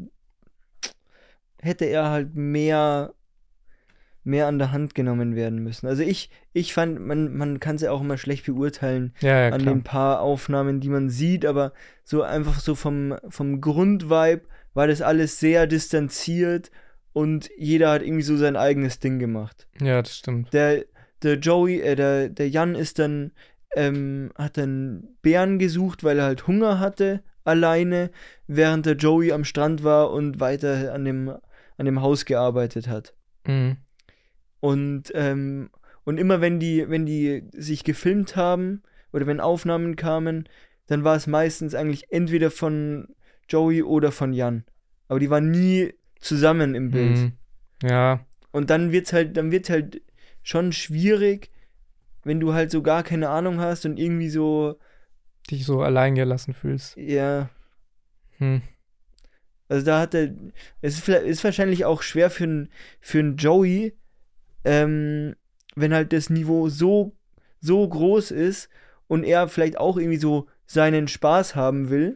hätte er halt mehr, mehr an der Hand genommen werden müssen. Also ich, ich fand, man, man kann es ja auch immer schlecht beurteilen Ja, ja, an klar. den paar Aufnahmen, die man sieht, aber so einfach so vom, vom Grundvibe war das alles sehr distanziert und jeder hat irgendwie so sein eigenes Ding gemacht. Ja, das stimmt. Der, der Joey, äh, der, der Jan ist dann, ähm, hat dann Bären gesucht, weil er halt Hunger hatte, alleine, während der Joey am Strand war und weiter an dem, an dem Haus gearbeitet hat. Mhm. Und, ähm, und immer wenn die, wenn die sich gefilmt haben oder wenn Aufnahmen kamen, dann war es meistens eigentlich entweder von Joey oder von Jan. Aber die waren nie zusammen im Bild. Mhm. Ja, Und dann wird's halt, dann wird's halt schon schwierig, wenn du halt so gar keine Ahnung hast und irgendwie so, dich so allein gelassen fühlst. ja, Hm. also da hat er, es ist, vielleicht- ist wahrscheinlich auch schwer für einen für einen Joey, ähm, wenn halt das Niveau so, so groß ist und er vielleicht auch irgendwie so seinen Spaß haben will,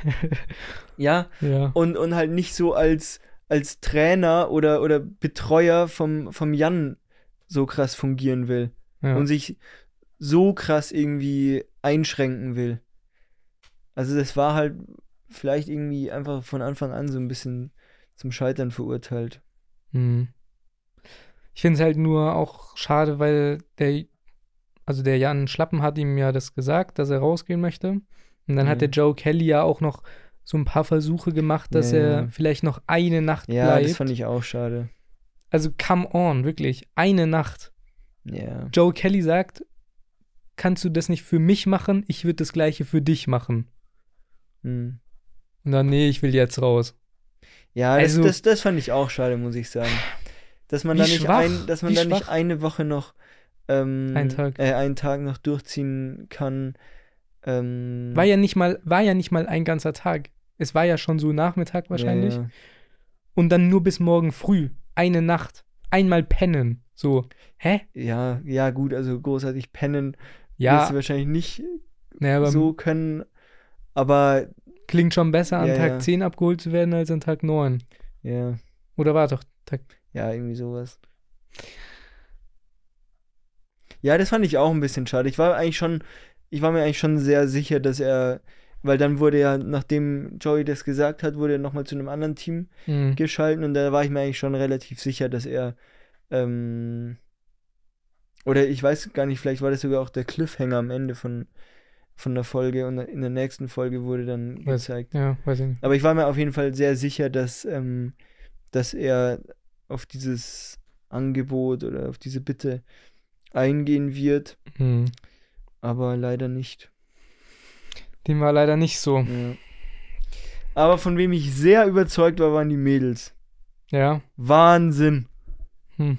ja, Ja. und, und halt nicht so als, als Trainer oder, oder Betreuer vom, vom Jan so krass fungieren will Ja. und sich so krass irgendwie einschränken will. Also das war halt vielleicht irgendwie einfach von Anfang an so ein bisschen zum Scheitern verurteilt. Hm. Ich finde es halt nur auch schade, weil der, also der Jan Schlappen hat ihm ja das gesagt, dass er rausgehen möchte. Und dann hat Ja. der Joe Kelly ja auch noch so ein paar Versuche gemacht, dass Ja, er ja. vielleicht noch eine Nacht Ja, bleibt. das fand ich auch schade. Also come on, wirklich, eine Nacht. Ja. Joe Kelly sagt, kannst du das nicht für mich machen? Ich würde das Gleiche für dich machen. Hm. Und dann, nee, ich will jetzt raus. Ja, das, Also- das, das fand ich auch schade, muss ich sagen. Dass man Wie da nicht, schwach, ein, dass man wie da nicht schwach. eine Woche noch ähm, Einen Tag. Äh, einen Tag noch durchziehen kann. Ähm, War ja nicht mal, war ja nicht mal ein ganzer Tag. Es war ja schon so Nachmittag wahrscheinlich. Ja, Und dann nur bis morgen früh. Eine Nacht. Einmal pennen. So. Hä? ja, ja, gut, also großartig pennen wirst du Ja, wahrscheinlich nicht naja, aber so können, aber klingt schon besser, an Ja, Tag ja. zehn abgeholt zu werden, als an Tag neun. ja, Oder war doch Tag. ja, irgendwie sowas. Ja, das fand ich auch ein bisschen schade. Ich war eigentlich schon, ich war mir eigentlich schon sehr sicher, dass er, weil dann wurde ja, nachdem Joey das gesagt hat, wurde er nochmal zu einem anderen Team Mhm. geschalten und da war ich mir eigentlich schon relativ sicher, dass er, ähm, oder ich weiß gar nicht, vielleicht war das sogar auch der Cliffhanger am Ende von, von der Folge und in der nächsten Folge wurde dann Weiß- gezeigt. Ja, weiß ich nicht. Aber ich war mir auf jeden Fall sehr sicher, dass, ähm, dass er auf dieses Angebot oder auf diese Bitte eingehen wird, Mhm. aber leider nicht. Dem war leider nicht so. Ja. Aber von wem ich sehr überzeugt war, waren die Mädels. Ja. Wahnsinn, Hm.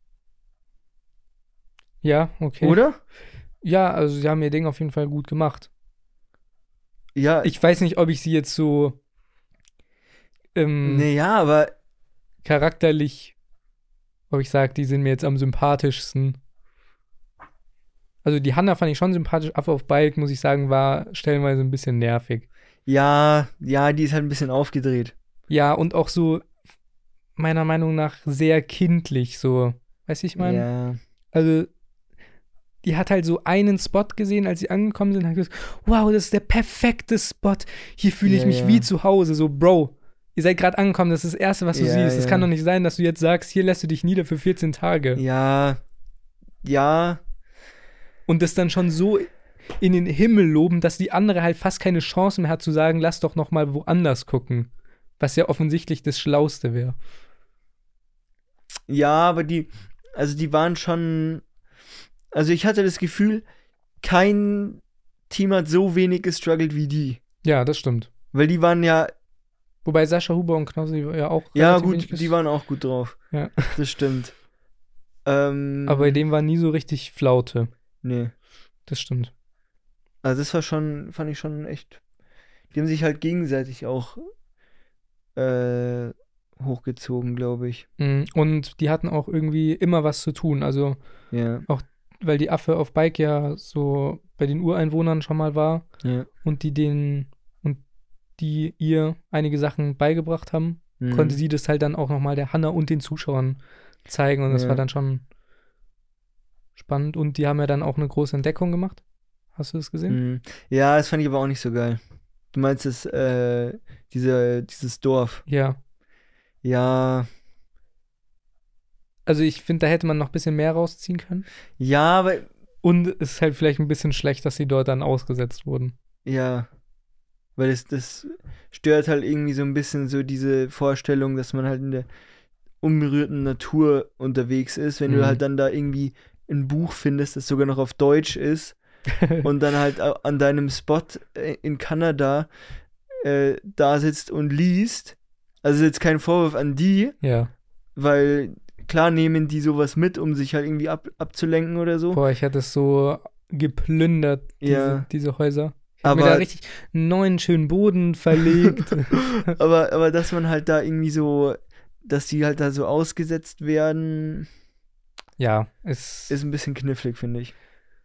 Ja, okay. oder? Ja, also sie haben ihr Ding auf jeden Fall gut gemacht. Ja, Ich weiß nicht, ob ich sie jetzt so ähm, naja, aber charakterlich, ob ich sage, die sind mir jetzt am sympathischsten. Also die Hannah fand ich schon sympathisch, Affe auf Balk, muss ich sagen, war stellenweise ein bisschen nervig. ja, ja, die ist halt ein bisschen aufgedreht. Ja, und auch so, meiner Meinung nach, sehr kindlich, so. Weißt du, ich meine? Ja, Also, die hat halt so einen Spot gesehen, als sie angekommen sind, hat gesagt, wow, das ist der perfekte Spot. Hier fühle ich Ja, mich ja. wie zu Hause. So, Bro, ihr seid gerade angekommen, das ist das Erste, was du Ja, siehst. Es ja. kann doch nicht sein, dass du jetzt sagst, hier lässt du dich nieder für vierzehn Tage. ja, ja, Und das dann schon so in den Himmel loben, dass die andere halt fast keine Chance mehr hat zu sagen, lass doch noch mal woanders gucken. Was ja offensichtlich das Schlauste wäre. ja, aber die, also die waren schon, also ich hatte das Gefühl, kein Team hat so wenig gestruggelt wie die. Ja, das stimmt. Weil die waren ja, Wobei Sascha Huber und Knossi ja auch ja relativ wenig gut, ges- die waren auch gut drauf. Ja. Das stimmt. Ähm, Aber bei dem war nie so richtig Flaute. nee. Das stimmt. Also das war schon, fand ich schon echt Die haben sich halt gegenseitig auch äh, hochgezogen, glaube ich. Mhm. Und die hatten auch irgendwie immer was zu tun. Also, Ja, weil die Affe auf Bike ja so bei den Ureinwohnern schon mal war ja. und die den und die ihr einige Sachen beigebracht haben, Mhm. konnte sie das halt dann auch nochmal der Hanna und den Zuschauern zeigen. Und das Ja. war dann schon spannend. Und die haben ja dann auch eine große Entdeckung gemacht. Hast du das gesehen? Mhm. Ja, das fand ich aber auch nicht so geil. Du meinst das, äh, diese, dieses Dorf. Ja. Ja, Also ich finde, da hätte man noch ein bisschen mehr rausziehen können. ja, aber, Und es ist halt vielleicht ein bisschen schlecht, dass sie dort dann ausgesetzt wurden. ja, weil das, das stört halt irgendwie so ein bisschen so diese Vorstellung, dass man halt in der unberührten Natur unterwegs ist, wenn Mhm. du halt dann da irgendwie ein Buch findest, das sogar noch auf Deutsch ist und dann halt au- an deinem Spot äh, in Kanada äh, da sitzt und liest. Also jetzt kein Vorwurf an die, Ja. weil klar nehmen die sowas mit, um sich halt irgendwie ab, abzulenken oder so. Boah, ich hatte es so geplündert, diese, Ja. diese Häuser. Ich habe mir Aber- da richtig einen neuen schönen Boden verlegt. aber, aber dass man halt da irgendwie so, dass die halt da so ausgesetzt werden, Ja, es ist ein bisschen knifflig, finde ich.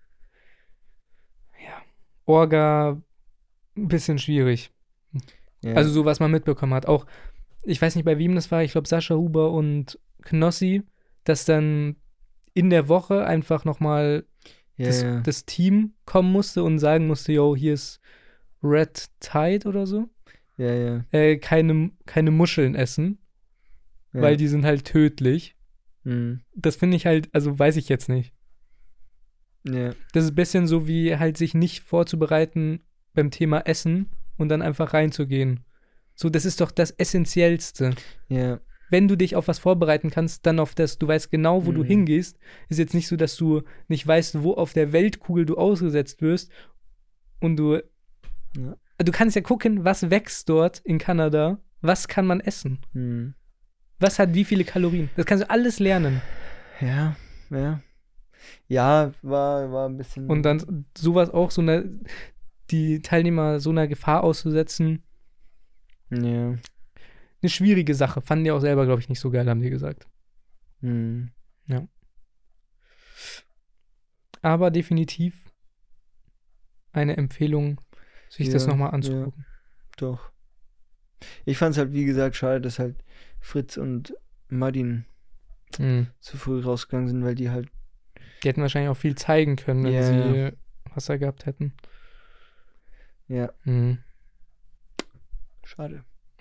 Orga ein bisschen schwierig. Ja. Also so, was man mitbekommen hat. Auch, ich weiß nicht, bei wem das war, ich glaube Sascha Huber und Knossi, dass dann in der Woche einfach nochmal ja, das, ja. das Team kommen musste und sagen musste, yo, hier ist Red Tide oder so. ja, ja, Äh, keine, keine Muscheln essen, ja. weil die sind halt tödlich. Mhm. Das finde ich halt, also weiß ich jetzt nicht. Ja, Das ist ein bisschen so wie halt sich nicht vorzubereiten beim Thema Essen und dann einfach reinzugehen. So, das ist doch das Essentiellste. ja, Wenn du dich auf was vorbereiten kannst, dann auf das, du weißt genau, wo du Mhm. hingehst. Ist jetzt nicht so, dass du nicht weißt, wo auf der Weltkugel du ausgesetzt wirst und du Ja. du kannst ja gucken, was wächst dort in Kanada, was kann man essen, mhm. was hat wie viele Kalorien. Das kannst du alles lernen. ja, ja. Ja, war, war ein bisschen. Und dann sowas auch, so eine, die Teilnehmer so einer Gefahr auszusetzen, Ja. eine schwierige Sache. Fanden die auch selber, glaube ich, nicht so geil, haben die gesagt. Mhm. Aber definitiv eine Empfehlung, sich das Ja, nochmal anzugucken. Doch. Ich fand es halt, wie gesagt, schade, dass halt Fritz und Martin Mhm. zu früh rausgegangen sind, weil die halt. Die hätten wahrscheinlich auch viel zeigen können, wenn Ja, sie ja. Wasser gehabt hätten. Ja, Mhm. schade.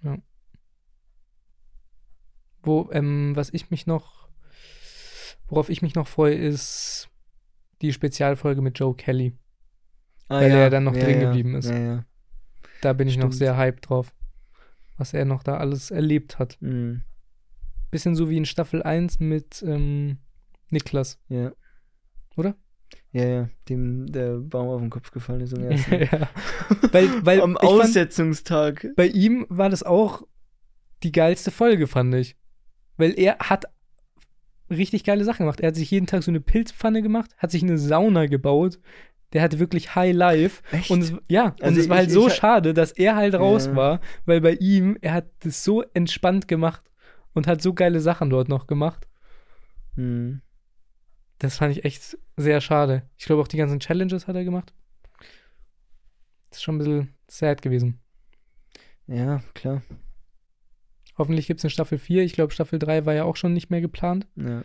Wo, ähm, was ich mich noch, worauf ich mich noch freue, ist die Spezialfolge mit Joe Kelly. Ah, Weil ja, er dann noch ja, drin ja, geblieben ist. Ja, ja. Da bin ich noch Stimmt. sehr hyped drauf, was er noch da alles erlebt hat. Mhm. Bisschen so wie in Staffel eins mit ähm, Niklas. Ja. Oder? Ja, ja, dem der Baum auf den Kopf gefallen ist am ersten. ja. Weil, weil Am ich fand, Aussetzungstag. bei ihm war das auch die geilste Folge, fand ich. Weil er hat richtig geile Sachen gemacht. Er hat sich jeden Tag so eine Pilzpfanne gemacht, hat sich eine Sauna gebaut. Der hatte wirklich High Life. Echt? Und es, ja, und Also es war ich- halt so ich- schade, dass er halt raus Ja. war, weil bei ihm, er hat das so entspannt gemacht und hat so geile Sachen dort noch gemacht. Mhm. Das fand ich echt sehr schade. Ich glaube, auch die ganzen Challenges hat er gemacht. Das ist schon ein bisschen sad gewesen. Ja, klar. Hoffentlich gibt es eine Staffel vier. Ich glaube, Staffel drei war ja auch schon nicht mehr geplant. Ja.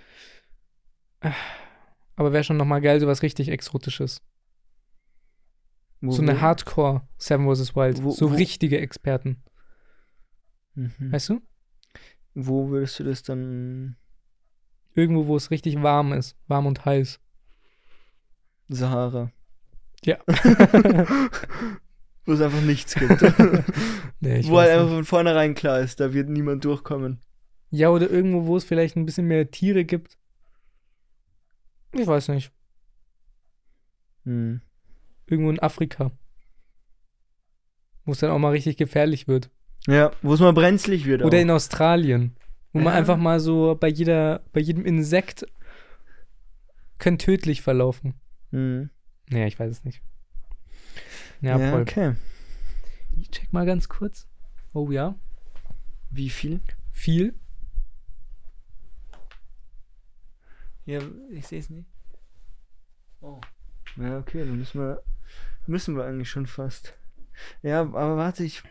Aber wäre schon nochmal geil, sowas richtig Exotisches. Wo, So eine wo- Hardcore Seven versus. Wild. Wo- so wo- richtige Experten. Mhm. Weißt du? Wo würdest du das dann. Irgendwo, wo es richtig warm ist. Warm und heiß. Sahara. Ja. Wo es einfach nichts gibt. nee, ich Wo weiß halt einfach nicht. von vornherein klar ist, da wird niemand durchkommen. Ja, oder irgendwo, wo es vielleicht ein bisschen mehr Tiere gibt. Ich weiß nicht. Hm. Irgendwo in Afrika. Wo es dann auch mal richtig gefährlich wird. Ja, wo es mal brenzlig wird. Oder auch. in Australien. Wo man Ja. einfach mal so bei jeder, bei jedem Insekt könnte tödlich verlaufen. Hm. Nee, ich weiß es nicht. Ja, Ja, voll. okay. Ich check mal ganz kurz. Oh ja. Wie viel? Viel. Ja, ich sehe es nicht. Oh. Ja, okay, dann müssen wir, müssen wir eigentlich schon fast. Ja, aber warte, ich.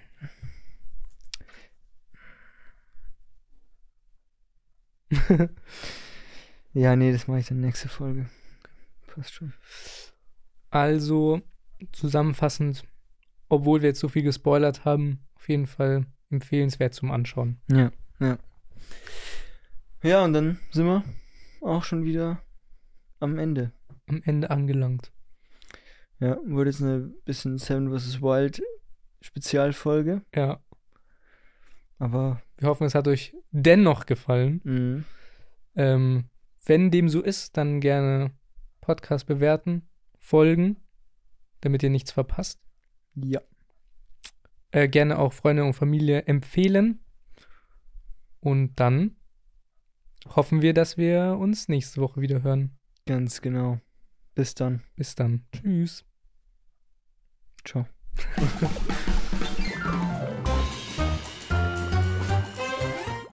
Ja, nee, das mache ich dann nächste Folge. Passt schon. Also, zusammenfassend, obwohl wir jetzt so viel gespoilert haben, auf jeden Fall empfehlenswert zum Anschauen. Ja, ja. Ja, und dann sind wir auch schon wieder am Ende. Am Ende angelangt. Ja, wurde jetzt eine bisschen Seven versus. Wild Spezialfolge. Ja. Aber. Wir hoffen, es hat euch dennoch gefallen. Mh. Ähm, wenn dem so ist, dann gerne Podcast bewerten, folgen, damit ihr nichts verpasst. Ja. Äh, gerne auch Freunde und Familie empfehlen. Und dann hoffen wir, dass wir uns nächste Woche wieder hören. Ganz genau. Bis dann. Bis dann. Tschüss. Ciao.